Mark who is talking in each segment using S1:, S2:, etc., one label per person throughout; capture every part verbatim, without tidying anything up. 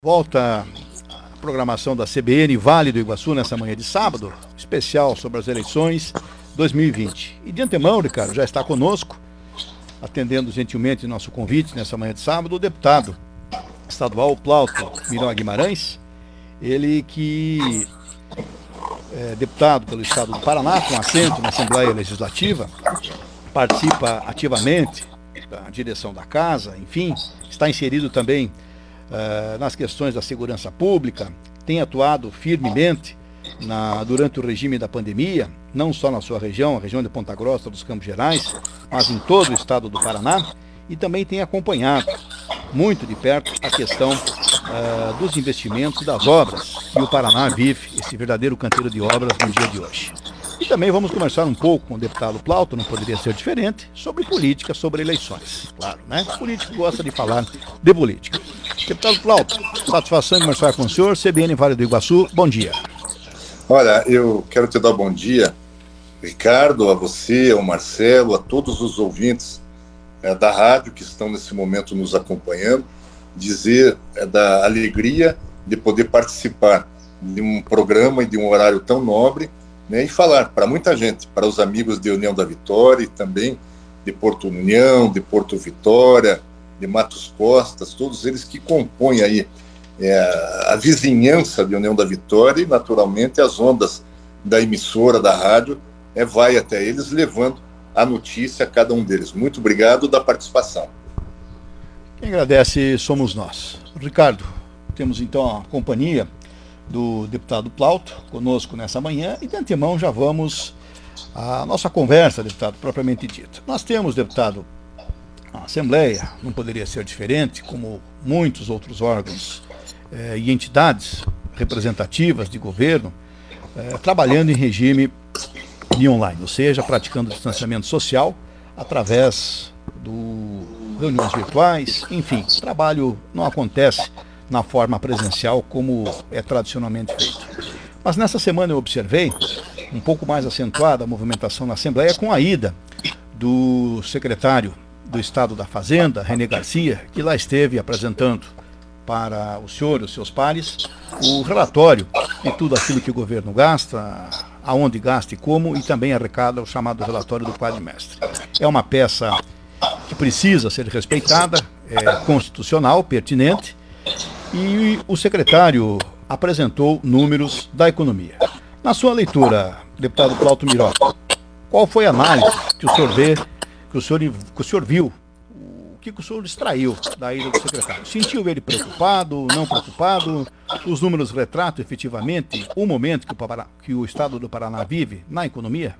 S1: Volta a programação da C B N Vale do Iguaçu nessa manhã de sábado, especial sobre as eleições dois mil e vinte. E de antemão, Ricardo, já está conosco, atendendo gentilmente nosso convite nessa manhã de sábado, o deputado estadual Plauto Miró Guimarães, ele que é deputado pelo estado do Paraná, com assento na Assembleia Legislativa, participa ativamente da direção da casa, enfim, está inserido também Uh, nas questões da segurança pública, tem atuado firmemente na, durante o regime da pandemia, não só na sua região, a região de Ponta Grossa dos Campos Gerais, mas em todo o estado do Paraná, e também tem acompanhado muito de perto a questão uh, dos investimentos e das obras, e o Paraná vive esse verdadeiro canteiro de obras no dia de hoje. E também vamos conversar um pouco com o deputado Plauto, não poderia ser diferente, sobre política, sobre eleições. Claro, né? O político gosta de falar de política. Deputado Plauto, satisfação em conversar com o senhor, C B N Vale do Iguaçu, bom dia.
S2: Olha, eu quero te dar bom dia, Ricardo, a você, ao Marcelo, a todos os ouvintes é, da rádio que estão nesse momento nos acompanhando, dizer é, da alegria de poder participar de um programa e de um horário tão nobre, né, e falar para muita gente, para os amigos de União da Vitória e também de Porto União, de Porto Vitória, de Matos Costas, todos eles que compõem aí é, a vizinhança de União da Vitória e, naturalmente, as ondas da emissora, da rádio, é, vai até eles, levando a notícia a cada um deles. Muito obrigado da participação.
S1: Quem agradece somos nós. Ricardo, temos então a companhia do deputado Plauto conosco nessa manhã e de antemão já vamos à nossa conversa, deputado, propriamente dita. Nós temos, deputado, a Assembleia, não poderia ser diferente, como muitos outros órgãos eh, e entidades representativas de governo, eh, trabalhando em regime de online, ou seja, praticando distanciamento social através do reuniões virtuais, enfim, o trabalho não acontece na forma presencial como é tradicionalmente feito. Mas nessa semana eu observei um pouco mais acentuada a movimentação na Assembleia com a ida do secretário do Estado da Fazenda, René Garcia, que lá esteve apresentando para o senhor e os seus pares o relatório de tudo aquilo que o governo gasta, aonde gasta e como, e também arrecada o chamado relatório do quadrimestre. É uma peça que precisa ser respeitada, é constitucional, pertinente, e o secretário apresentou números da economia. Na sua leitura, deputado Plauto Miró, qual foi a análise que o senhor vê, que o senhor, que o senhor viu, o que o senhor extraiu da ida do secretário? Sentiu ele preocupado, não preocupado? Os números retratam efetivamente o momento que o, Pará, que o estado do Paraná vive na economia?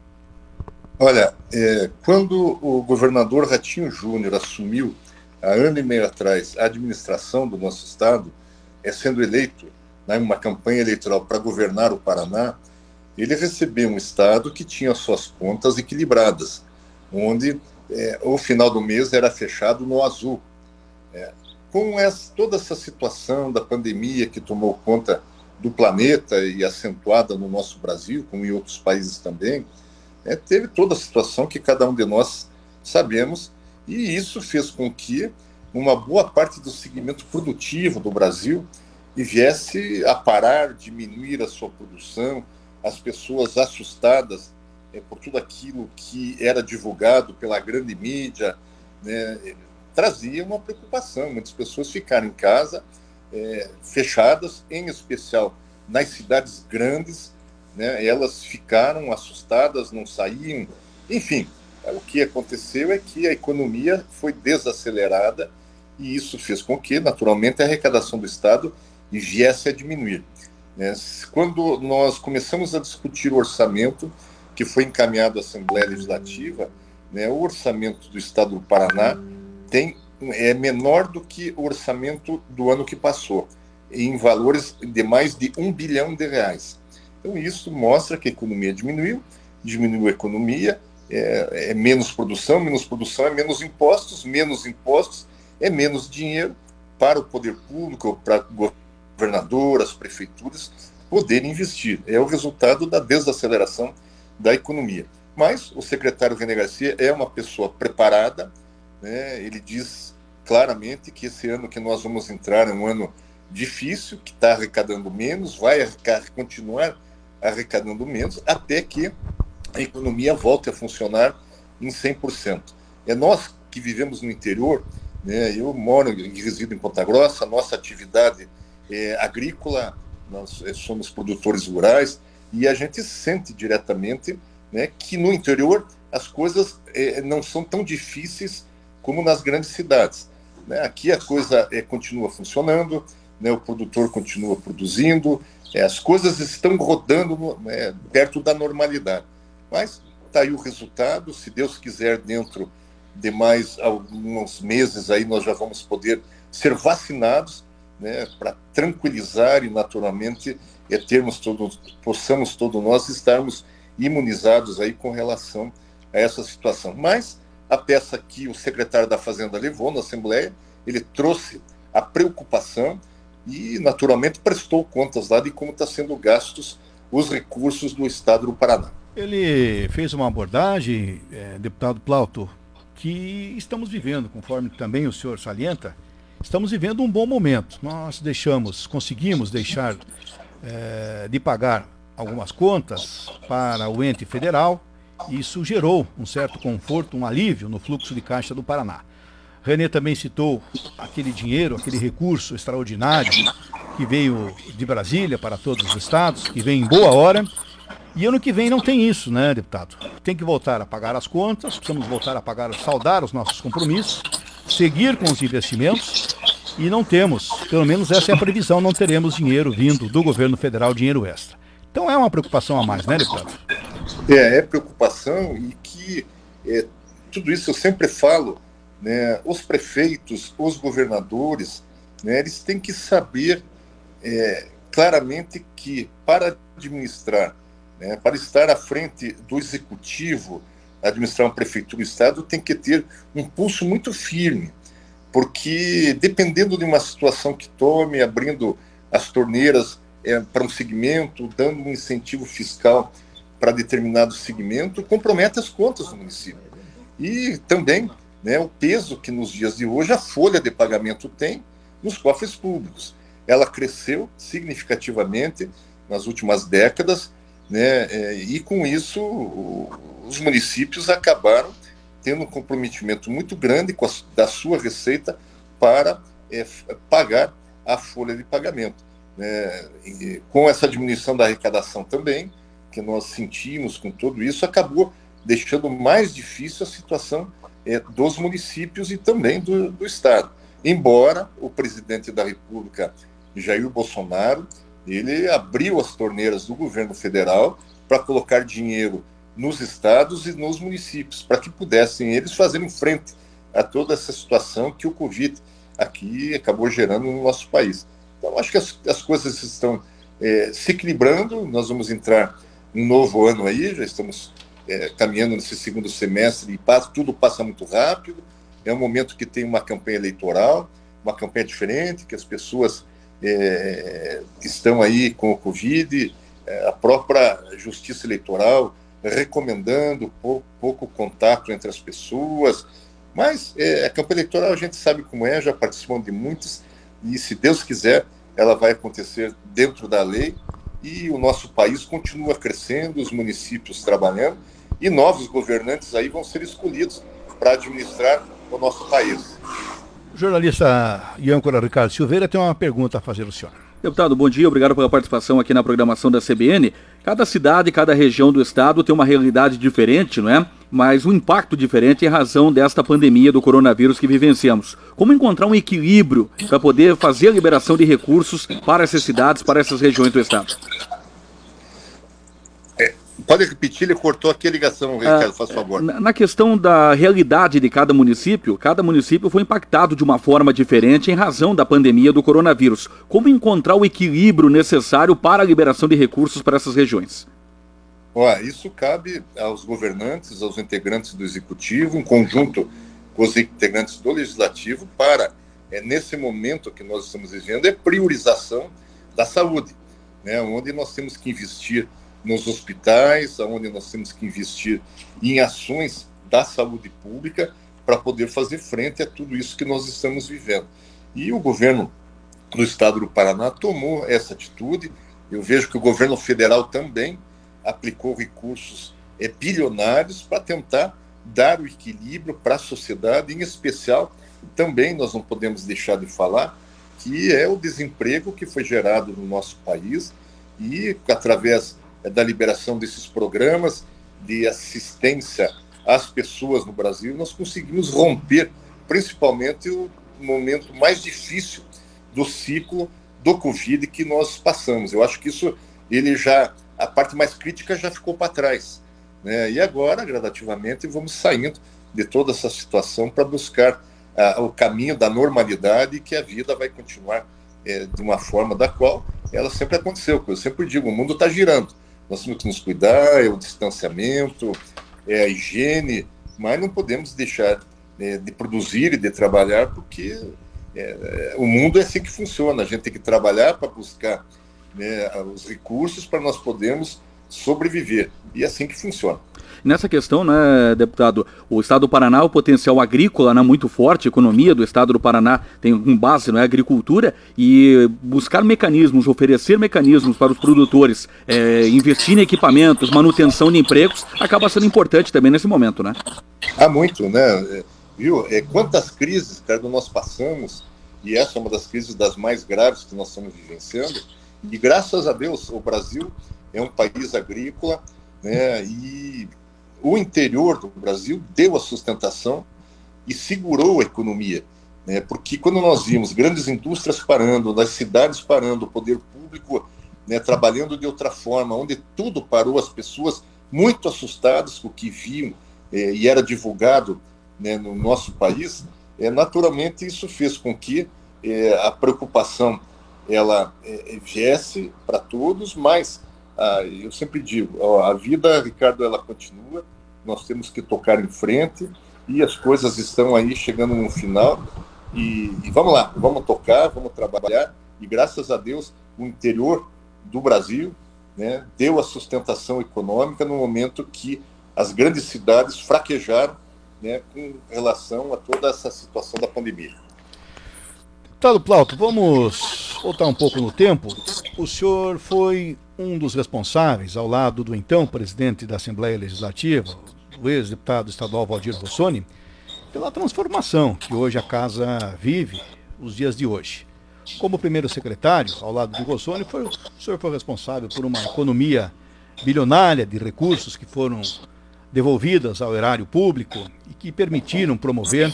S2: Olha, é, quando o governador Ratinho Júnior assumiu, há ano e meio atrás, a administração do nosso estado, é sendo eleito, né, uma campanha eleitoral para governar o Paraná, ele recebeu um estado que tinha suas contas equilibradas, onde é, o final do mês era fechado no azul. É, com essa, toda essa situação da pandemia que tomou conta do planeta e acentuada no nosso Brasil, como em outros países também, é, teve toda a situação que cada um de nós sabemos, e isso fez com que uma boa parte do segmento produtivo do Brasil viesse a parar, diminuir a sua produção, as pessoas assustadas é, por tudo aquilo que era divulgado pela grande mídia, né, trazia uma preocupação. Muitas pessoas ficaram em casa, é, fechadas, em especial nas cidades grandes, né, elas ficaram assustadas, não saíam, enfim. O que aconteceu é que a economia foi desacelerada e isso fez com que, naturalmente, a arrecadação do Estado viesse a diminuir. Quando nós começamos a discutir o orçamento que foi encaminhado à Assembleia Legislativa, né, o orçamento do Estado do Paraná tem, é menor do que o orçamento do ano que passou, em valores de mais de um bilhão de reais. Então, isso mostra que a economia diminuiu, diminuiu a economia, É, é menos produção, menos produção é menos impostos, menos impostos é menos dinheiro para o poder público, para o governador, as prefeituras poderem investir. É o resultado da desaceleração da economia. Mas o secretário René Garcia é uma pessoa preparada, né? Ele diz claramente que esse ano que nós vamos entrar é um ano difícil, que está arrecadando menos, vai arrecadar, continuar arrecadando menos, até que a economia volte a funcionar em cem por cento. É nós que vivemos no interior, né? Eu moro e resido em Ponta Grossa, a nossa atividade é agrícola, nós somos produtores rurais, e a gente sente diretamente, né, que no interior as coisas é, não são tão difíceis como nas grandes cidades. Né? Aqui a coisa é, continua funcionando, né, o produtor continua produzindo, é, as coisas estão rodando no, né, perto da normalidade. Mas está aí o resultado, se Deus quiser, dentro de mais alguns meses aí nós já vamos poder ser vacinados, né, para tranquilizar e naturalmente é, termos todos, possamos todos nós estarmos imunizados aí com relação a essa situação. Mas a peça que o secretário da Fazenda levou na Assembleia, ele trouxe a preocupação e naturalmente prestou contas lá de como está sendo gastos os recursos do Estado do Paraná.
S1: Ele fez uma abordagem, é, deputado Plauto, que estamos vivendo, conforme também o senhor salienta, estamos vivendo um bom momento. Nós deixamos, conseguimos deixar é, de pagar algumas contas para o ente federal, e isso gerou um certo conforto, um alívio no fluxo de caixa do Paraná. René também citou aquele dinheiro, aquele recurso extraordinário que veio de Brasília para todos os estados, que vem em boa hora. E ano que vem não tem isso, né, deputado? Tem que voltar a pagar as contas, precisamos voltar a pagar, saldar os nossos compromissos, seguir com os investimentos, e não temos, pelo menos essa é a previsão, não teremos dinheiro vindo do governo federal, dinheiro extra. Então é uma preocupação a mais, né, deputado?
S2: É, é preocupação, e que é, tudo isso eu sempre falo, né, os prefeitos, os governadores, né, eles têm que saber é, claramente que para administrar, né, para estar à frente do executivo, administrar uma prefeitura e estado, tem que ter um pulso muito firme, porque dependendo de uma situação que tome, abrindo as torneiras é, para um segmento, dando um incentivo fiscal para determinado segmento, compromete as contas do município. E também, né, o peso que nos dias de hoje a folha de pagamento tem nos cofres públicos. Ela cresceu significativamente nas últimas décadas, né, e com isso os municípios acabaram tendo um comprometimento muito grande com a, da sua receita para é, pagar a folha de pagamento. Né? E com essa diminuição da arrecadação também, que nós sentimos com tudo isso, acabou deixando mais difícil a situação é, dos municípios e também do, do Estado. Embora o presidente da República, Jair Bolsonaro, ele abriu as torneiras do governo federal para colocar dinheiro nos estados e nos municípios, para que pudessem eles fazerem frente a toda essa situação que o Covid aqui acabou gerando no nosso país. Então, acho que as, as coisas estão é, se equilibrando, nós vamos entrar um novo ano aí, já estamos é, caminhando nesse segundo semestre e passa, tudo passa muito rápido, é um momento que tem uma campanha eleitoral, uma campanha diferente, que as pessoas é, estão aí com o Covid, é, a própria justiça eleitoral recomendando pouco, pouco contato entre as pessoas, mas é, a campanha eleitoral a gente sabe como é, já participamos de muitas, e se Deus quiser, ela vai acontecer dentro da lei, e o nosso país continua crescendo, os municípios trabalhando, e novos governantes aí vão ser escolhidos para administrar o nosso país.
S1: O jornalista e âncora Ricardo Silveira tem uma pergunta a fazer ao senhor.
S3: Deputado, bom dia, obrigado pela participação aqui na programação da C B N. Cada cidade, cada região do estado tem uma realidade diferente, não é? Mas um impacto diferente em razão desta pandemia do coronavírus que vivenciamos. Como encontrar um equilíbrio para poder fazer a liberação de recursos para essas cidades, para essas regiões do estado?
S2: É, pode repetir, ele cortou aqui a ligação, Ricardo, ah, faz favor.
S3: Na, na questão da realidade de cada município, cada município foi impactado de uma forma diferente em razão da pandemia do coronavírus. Como encontrar o equilíbrio necessário para a liberação de recursos para essas regiões?
S2: Olha, isso cabe aos governantes, aos integrantes do Executivo, em conjunto com os integrantes do Legislativo, para, é, nesse momento que nós estamos vivendo, é priorização da saúde, né, onde nós temos que investir nos hospitais, onde nós temos que investir em ações da saúde pública para poder fazer frente a tudo isso que nós estamos vivendo. E o governo no estado do Paraná tomou essa atitude. Eu vejo que o governo federal também aplicou recursos é, bilionários para tentar dar o equilíbrio para a sociedade, em especial, também nós não podemos deixar de falar, que é o desemprego que foi gerado no nosso país e, através da liberação desses programas de assistência às pessoas no Brasil, nós conseguimos romper, principalmente, o momento mais difícil do ciclo do Covid que nós passamos. Eu acho que isso, ele já, a parte mais crítica já ficou para trás, né? E agora, gradativamente, vamos saindo de toda essa situação para buscar ah, o caminho da normalidade, que a vida vai continuar é, de uma forma da qual ela sempre aconteceu. Eu sempre digo, o mundo está girando. Nós temos que nos cuidar, é o distanciamento, é a higiene, mas não podemos deixar é, de produzir e de trabalhar, porque é, o mundo é assim que funciona. A gente tem que trabalhar para buscar, né, os recursos para nós podermos sobreviver. E é assim que funciona.
S3: Nessa questão, né, deputado, o estado do Paraná, o potencial agrícola, né, muito forte, a economia do estado do Paraná tem com base na, né, agricultura, e buscar mecanismos, oferecer mecanismos para os produtores, é, investir em equipamentos, manutenção de empregos, acaba sendo importante também nesse momento, né?
S2: Há muito, né? Viu? É, quantas crises, cara, nós passamos, e essa é uma das crises das mais graves que nós estamos vivenciando, e graças a Deus o Brasil é um país agrícola, né, e o interior do Brasil deu a sustentação e segurou a economia, né, porque quando nós vimos grandes indústrias parando, as cidades parando, o poder público, né, trabalhando de outra forma, onde tudo parou, as pessoas muito assustadas com o que viam eh, e era divulgado, né, no nosso país, eh, naturalmente isso fez com que eh, a preocupação ela eh, viesse para todos, mas Ah, eu sempre digo, ó, a vida, Ricardo, ela continua, nós temos que tocar em frente e as coisas estão aí chegando no final e, e vamos lá, vamos tocar, vamos trabalhar e graças a Deus o interior do Brasil, né, deu a sustentação econômica no momento que as grandes cidades fraquejaram, né, com relação a toda essa situação da pandemia.
S1: Deputado Plauto, vamos voltar um pouco no tempo. O senhor foi um dos responsáveis, ao lado do então presidente da Assembleia Legislativa, o ex-deputado estadual Valdir Rossoni, pela transformação que hoje a Casa vive, os dias de hoje. Como primeiro secretário, ao lado de Rossoni, foi, o senhor foi responsável por uma economia bilionária de recursos que foram devolvidas ao erário público e que permitiram promover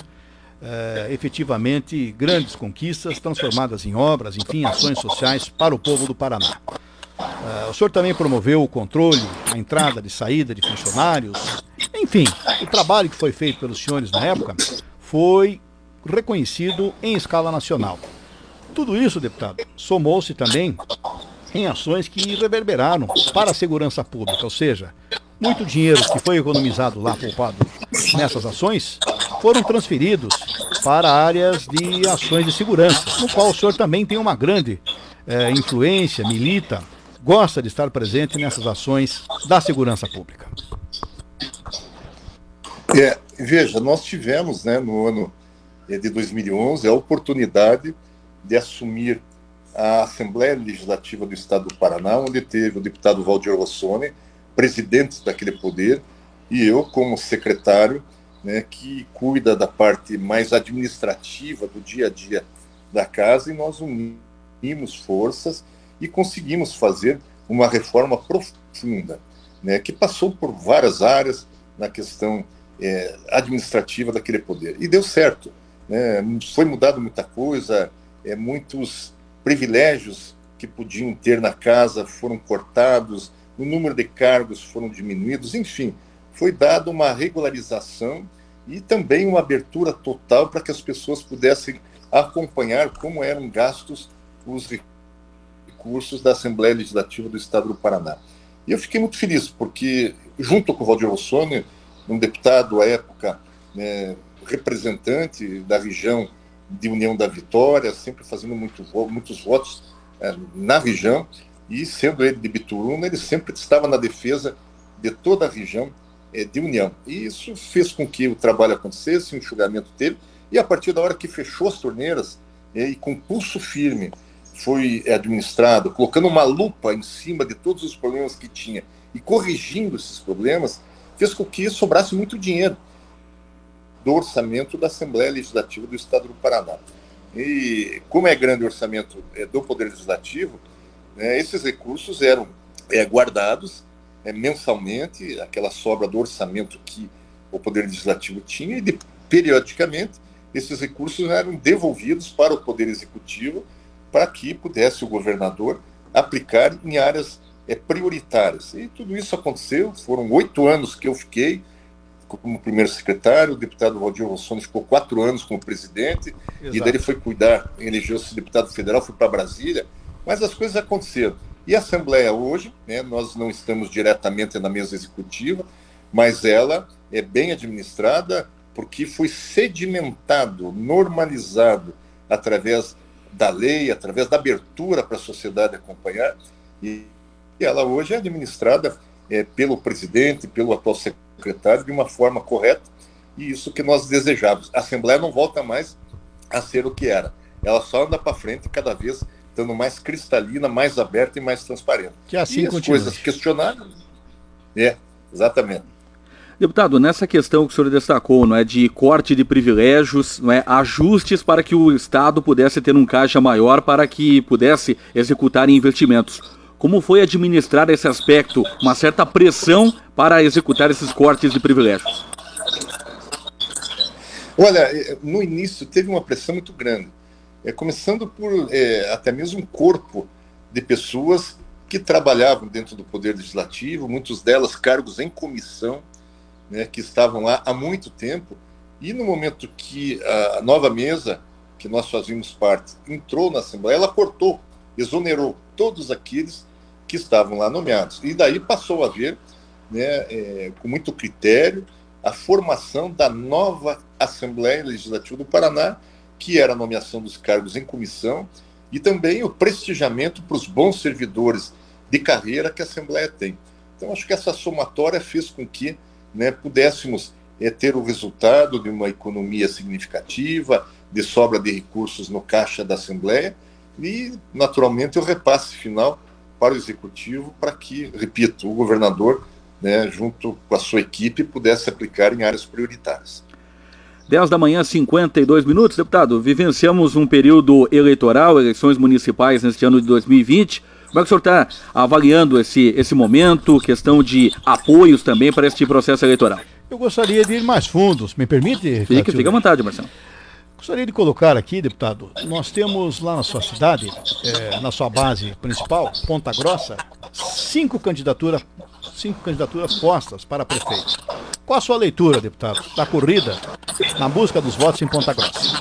S1: Uh, efetivamente grandes conquistas transformadas em obras, enfim, ações sociais para o povo do Paraná. Uh, o senhor também promoveu o controle, a entrada e saída de funcionários, enfim, o trabalho que foi feito pelos senhores na época foi reconhecido em escala nacional. Tudo isso, deputado, somou-se também em ações que reverberaram para a segurança pública, ou seja, muito dinheiro que foi economizado lá, poupado nessas ações, foram transferidos para áreas de ações de segurança, no qual o senhor também tem uma grande eh, influência, milita, gosta de estar presente nessas ações da segurança pública.
S2: É, veja, nós tivemos, né, no ano de dois mil e onze a oportunidade de assumir a Assembleia Legislativa do Estado do Paraná, onde teve o deputado Valdir Rossoni, presidente daquele poder, e eu como secretário, né, que cuida da parte mais administrativa do dia a dia da casa, e nós unimos forças e conseguimos fazer uma reforma profunda, né, que passou por várias áreas na questão é, administrativa daquele poder. E deu certo, né, foi mudado muita coisa, é, muitos privilégios que podiam ter na casa foram cortados, o número de cargos foram diminuídos, enfim, foi dada uma regularização e também uma abertura total para que as pessoas pudessem acompanhar como eram gastos os recursos da Assembleia Legislativa do Estado do Paraná. E eu fiquei muito feliz, porque, junto com o Valdir Rossoni, um deputado à época, né, representante da região de União da Vitória, sempre fazendo muito, muitos votos é, na região, e sendo ele de Bituruna, ele sempre estava na defesa de toda a região é, de União. E isso fez com que o trabalho acontecesse, o enxugamento teve, e a partir da hora que fechou as torneiras, é, e com pulso firme, foi administrado, colocando uma lupa em cima de todos os problemas que tinha e corrigindo esses problemas, fez com que sobrasse muito dinheiro do orçamento da Assembleia Legislativa do Estado do Paraná. E como é grande o orçamento é, do Poder Legislativo, é, esses recursos eram é, guardados é, mensalmente, aquela sobra do orçamento que o Poder Legislativo tinha, e de, periodicamente esses recursos eram devolvidos para o Poder Executivo para que pudesse o governador aplicar em áreas é, prioritárias. E tudo isso aconteceu, foram oito anos que eu fiquei como primeiro secretário, o deputado Valdir Rossoni ficou quatro anos como presidente, Exato. E daí ele foi cuidar, elegeu-se deputado federal, foi para Brasília, mas as coisas aconteceram. E a Assembleia hoje, né, nós não estamos diretamente na mesa executiva, mas ela é bem administrada porque foi sedimentado, normalizado através da lei, através da abertura para a sociedade acompanhar, e ela hoje é administrada é, pelo presidente, pelo atual secretário, de uma forma correta, e isso que nós desejávamos. A Assembleia não volta mais a ser o que era, ela só anda para frente cada vez estando mais cristalina, mais aberta e mais transparente.
S1: Que assim
S2: e as
S1: continue.
S2: Coisas questionáveis. É, exatamente.
S3: Deputado, nessa questão que o senhor destacou, não é, de corte de privilégios, não é, ajustes para que o Estado pudesse ter um caixa maior para que pudesse executar investimentos. Como foi administrar esse aspecto, uma certa pressão para executar esses cortes de privilégios?
S2: Olha, no início teve uma pressão muito grande, é, começando por é, até mesmo um corpo de pessoas que trabalhavam dentro do Poder Legislativo, muitas delas cargos em comissão, né, que estavam lá há muito tempo, e no momento que a nova mesa, que nós fazíamos parte, entrou na Assembleia, ela cortou, exonerou todos aqueles que estavam lá nomeados. E daí passou a haver, né, é, com muito critério, a formação da nova Assembleia Legislativa do Paraná, que era a nomeação dos cargos em comissão, e também o prestigiamento para os bons servidores de carreira que a Assembleia tem. Então, acho que essa somatória fez com que, né, pudéssemos é, ter o resultado de uma economia significativa, de sobra de recursos no caixa da Assembleia, e, naturalmente, o repasse final para o Executivo, para que, repito, o governador, né, junto com a sua equipe, pudesse aplicar em áreas prioritárias.
S3: dez da manhã, cinquenta e dois minutos. Deputado, vivenciamos um período eleitoral, eleições municipais neste ano de dois mil e vinte. Como é que o senhor está avaliando esse, esse momento, questão de apoios também para este processo eleitoral?
S1: Eu gostaria de ir mais fundos, me permite?
S3: Fique, fique à vontade, Marcelo.
S1: Gostaria de colocar aqui, deputado, nós temos lá na sua cidade, é, na sua base principal, Ponta Grossa, cinco candidaturas, cinco candidaturas postas para prefeito. Qual a sua leitura, deputado, da corrida na busca dos votos em Ponta Grossa?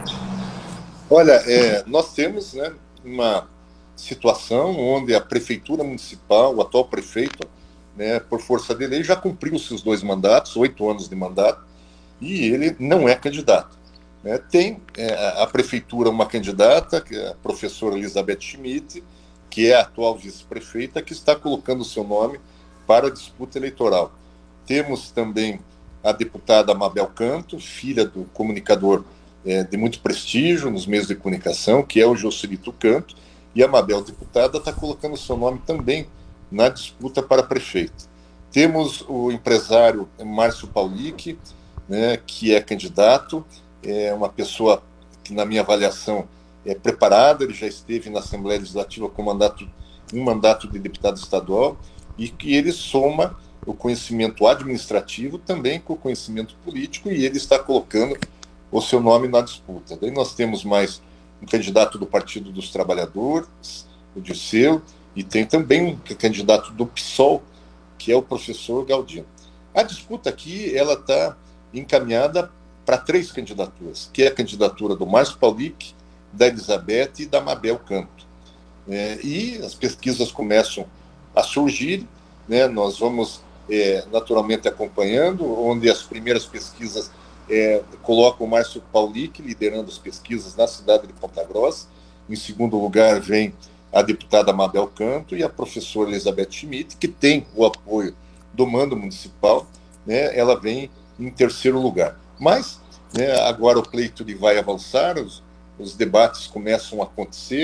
S2: Olha, é, nós temos, né, uma situação onde a prefeitura municipal, o atual prefeito, né, por força de lei, já cumpriu seus dois mandatos, oito anos de mandato, e ele não é candidato. É, tem é, a prefeitura uma candidata, que é a professora Elizabeth Schmidt, que é a atual vice-prefeita, que está colocando o seu nome para a disputa eleitoral. Temos também a deputada Mabel Canto, filha do comunicador é, de muito prestígio nos meios de comunicação, que é o Joselito Canto, e a Mabel, deputada, está colocando o seu nome também na disputa para prefeito. Temos o empresário Márcio Paulic, né, que é candidato, é uma pessoa que, na minha avaliação, é preparada, ele já esteve na Assembleia Legislativa com mandato, um mandato de deputado estadual, e que ele soma o conhecimento administrativo também com o conhecimento político, e ele está colocando o seu nome na disputa. Daí nós temos mais um candidato do Partido dos Trabalhadores, o Dirceu, e tem também um candidato do PSOL, que é o professor Galdino. A disputa aqui, ela está encaminhada para três candidaturas, que é a candidatura do Márcio Paulic, da Elizabeth e da Mabel Canto. É, e as pesquisas começam a surgir, né, nós vamos é, naturalmente acompanhando, onde as primeiras pesquisas é, colocam o Márcio Paulic liderando as pesquisas na cidade de Ponta Grossa. Em segundo lugar vem a deputada Mabel Canto e a professora Elizabeth Schmidt, que tem o apoio do mando municipal, né, ela vem em terceiro lugar. Mas, né, agora o pleito ele vai avançar, os, os debates começam a acontecer,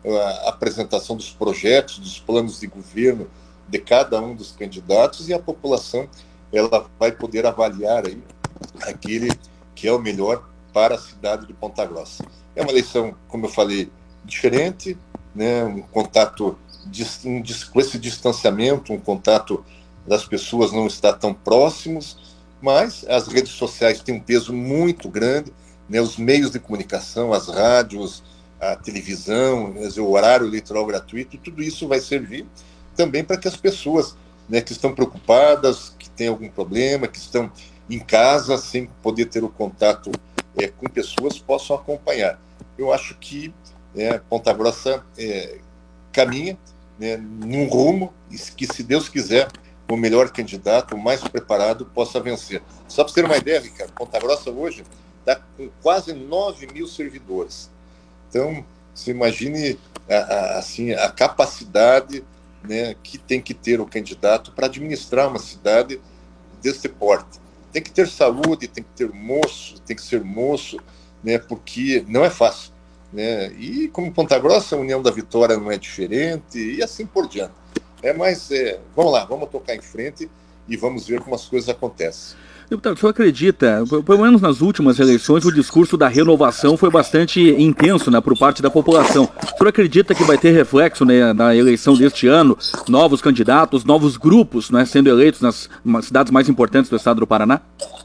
S2: a apresentação dos projetos, dos planos de governo de cada um dos candidatos, e a população ela vai poder avaliar aí aquele que é o melhor para a cidade de Ponta Grossa. É uma eleição, como eu falei, diferente, né? Um contato, um, com esse distanciamento, um contato das pessoas não está tão próximos, mas as redes sociais têm um peso muito grande, né? Os meios de comunicação, as rádios, a televisão, o horário eleitoral gratuito, tudo isso vai servir também para que as pessoas, né, que estão preocupadas, que têm algum problema, que estão em casa sem poder ter o contato é, com pessoas, possam acompanhar. Eu acho que é, Ponta Grossa é, caminha, né, num rumo que, se Deus quiser, o melhor candidato, o mais preparado, possa vencer. Só para você ter uma ideia, Ricardo, Ponta Grossa hoje está com quase nove mil servidores. Então, você imagine a, a, assim, a capacidade, né, que tem que ter o candidato para administrar uma cidade desse porte. Tem que ter saúde, tem que ter moço, tem que ser moço, né, porque não é fácil, né? E como Ponta Grossa, a União da Vitória não é diferente, e assim por diante. É, mas é, vamos lá, vamos tocar em frente e vamos ver como as coisas acontecem.
S3: Deputado, o senhor acredita, pelo menos nas últimas eleições, o discurso da renovação foi bastante intenso, né, por parte da população. O senhor acredita que vai ter reflexo, né, na eleição deste ano, novos candidatos, novos grupos, né, sendo eleitos nas cidades mais importantes do estado do Paraná?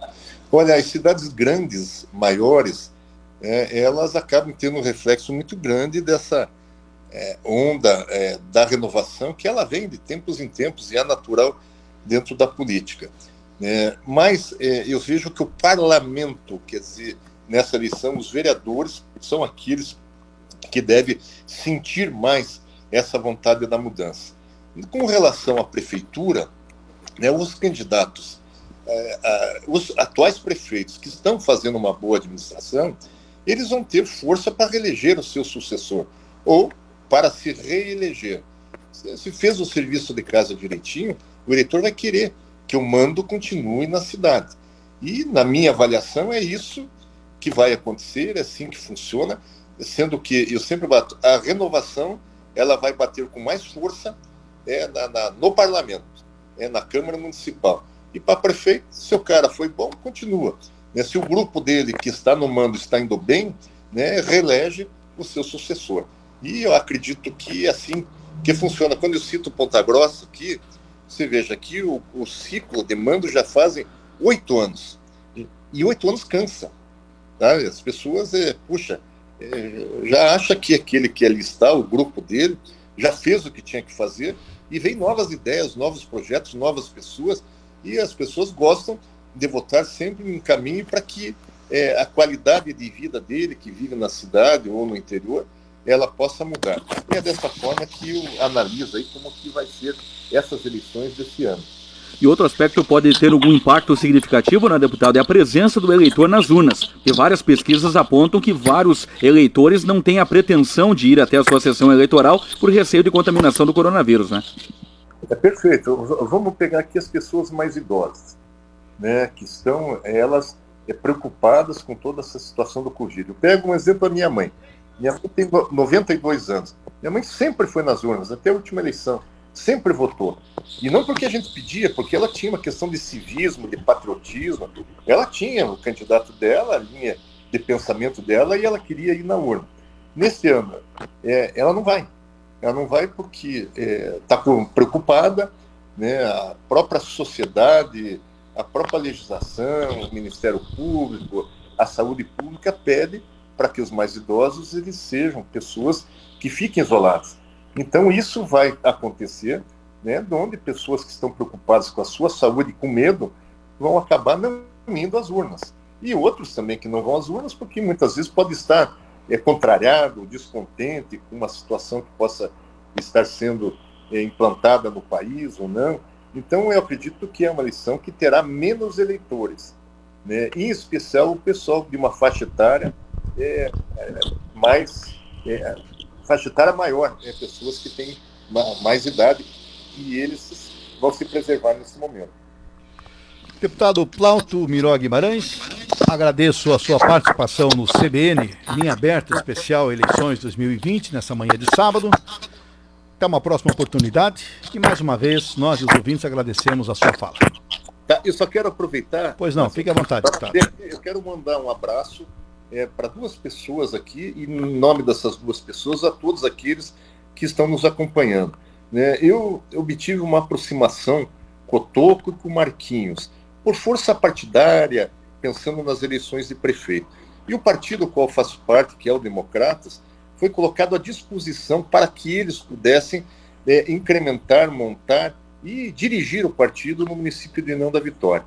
S2: Olha, as cidades grandes, maiores, é, elas acabam tendo um reflexo muito grande dessa é, onda é, da renovação, que ela vem de tempos em tempos e é natural dentro da política. É, mas é, eu vejo que o parlamento, quer dizer, nessa eleição, os vereadores são aqueles que devem sentir mais essa vontade da mudança. E com relação à prefeitura, né, os candidatos, é, a, os atuais prefeitos que estão fazendo uma boa administração, eles vão ter força para reeleger o seu sucessor ou para se reeleger. Se fez o serviço de casa direitinho, o eleitor vai querer que o mando continue na cidade. E, na minha avaliação, é isso que vai acontecer, é assim que funciona, sendo que, eu sempre bato, a renovação ela vai bater com mais força é, na, na, no parlamento, é, na Câmara Municipal. E para prefeito, se o cara foi bom, continua. Né? Se o grupo dele que está no mando está indo bem, né, reelege o seu sucessor. E eu acredito que é assim que funciona. Quando eu cito Ponta Grossa aqui, você veja que o, o ciclo de mando já fazem oito anos. E oito anos cansa. Tá? As pessoas, é, puxa, é, já acha que aquele que ali está, o grupo dele, já fez o que tinha que fazer, e vem novas ideias, novos projetos, novas pessoas, e as pessoas gostam de votar sempre em caminho para que é, a qualidade de vida dele, que vive na cidade ou no interior, ela possa mudar. E é dessa forma que eu analiso aí como que vai ser essas eleições desse ano.
S3: E outro aspecto pode ter algum impacto significativo, né, deputado, é a presença do eleitor nas urnas. E várias pesquisas apontam que vários eleitores não têm a pretensão de ir até a sua sessão eleitoral por receio de contaminação do coronavírus, né?
S2: É perfeito. Vamos pegar aqui as pessoas mais idosas, né, que estão, elas, é, preocupadas com toda essa situação do Covid. Eu pego um exemplo da minha mãe. Minha mãe tem noventa e dois anos. Minha mãe sempre foi nas urnas, até a última eleição. Sempre votou. E não porque a gente pedia, porque ela tinha uma questão de civismo, de patriotismo. Ela tinha o candidato dela, a linha de pensamento dela, e ela queria ir na urna. Nesse ano, é, ela não vai. Ela não vai porque está é, preocupada, né, a própria sociedade, a própria legislação, o Ministério Público, a saúde pública pede para que os mais idosos eles sejam pessoas que fiquem isoladas. Então isso vai acontecer, né, onde pessoas que estão preocupadas com a sua saúde e com medo vão acabar não indo às urnas. E outros também que não vão às urnas porque muitas vezes pode estar é, contrariado, descontente com uma situação que possa estar sendo é, implantada no país ou não. Então eu acredito que é uma eleição que terá menos eleitores, né, em especial o pessoal de uma faixa etária É, é, mais é, faixa etária maior, é, pessoas que têm mais idade, e eles vão se preservar nesse momento.
S1: Deputado Plauto Miró Guimarães, agradeço a sua participação no C B N, linha aberta especial Eleições dois mil e vinte, nessa manhã de sábado. Até uma próxima oportunidade e, mais uma vez, nós e os ouvintes agradecemos a sua fala.
S2: Tá, eu só quero aproveitar...
S1: Pois não, fique à vontade. Tá.
S2: Eu quero mandar um abraço é, para duas pessoas aqui, e em nome dessas duas pessoas, a todos aqueles que estão nos acompanhando. Né? Eu, eu obtive uma aproximação com o Toco e com o Marquinhos, por força partidária, pensando nas eleições de prefeito. E o partido ao qual faço parte, que é o Democratas, foi colocado à disposição para que eles pudessem é, incrementar, montar e dirigir o partido no município de União da Vitória.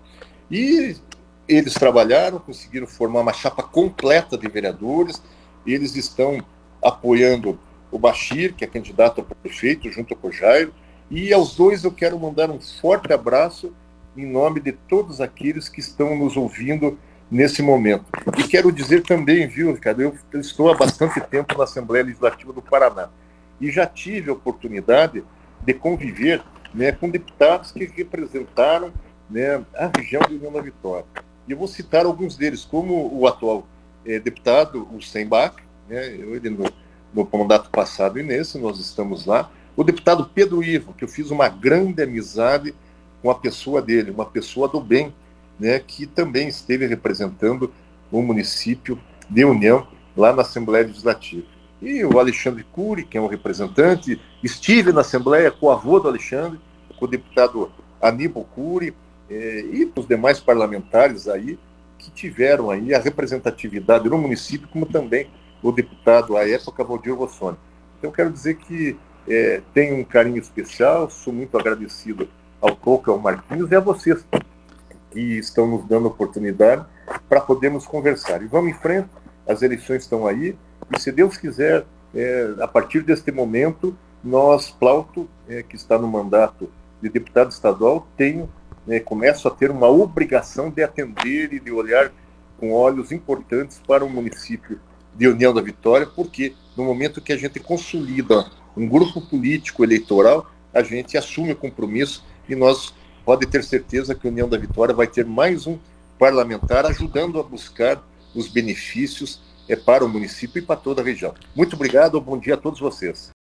S2: E eles trabalharam, conseguiram formar uma chapa completa de vereadores, eles estão apoiando o Bachir, que é candidato a prefeito, junto com o Jairo, e aos dois eu quero mandar um forte abraço em nome de todos aqueles que estão nos ouvindo nesse momento. E quero dizer também, viu, Ricardo, eu estou há bastante tempo na Assembleia Legislativa do Paraná e já tive a oportunidade de conviver, né, com deputados que representaram, né, a região de União da Vitória. E eu vou citar alguns deles, como o atual eh, deputado, o Sembach, né, ele no, no mandato passado e nesse, nós estamos lá. O deputado Pedro Ivo, que eu fiz uma grande amizade com a pessoa dele, uma pessoa do bem, né, que também esteve representando o município de União lá na Assembleia Legislativa. E o Alexandre Cury, que é um representante, estive na Assembleia com o avô do Alexandre, com o deputado Aníbal Cury, eh, e os demais parlamentares aí que tiveram aí a representatividade no município, como também o deputado à época, Valdir Rossoni. Então quero dizer que eh, tenho um carinho especial, sou muito agradecido ao Coco, ao Marquinhos e a vocês que estão nos dando oportunidade para podermos conversar. E vamos em frente, as eleições estão aí, e se Deus quiser, é, a partir deste momento, nós, Plauto, é, que está no mandato de deputado estadual, tenho, né, começo a ter uma obrigação de atender e de olhar com olhos importantes para o município de União da Vitória, porque no momento que a gente consolida um grupo político eleitoral, a gente assume o compromisso e nós pode ter certeza que a União da Vitória vai ter mais um parlamentar ajudando a buscar os benefícios é, para o município e para toda a região. Muito obrigado, bom dia a todos vocês.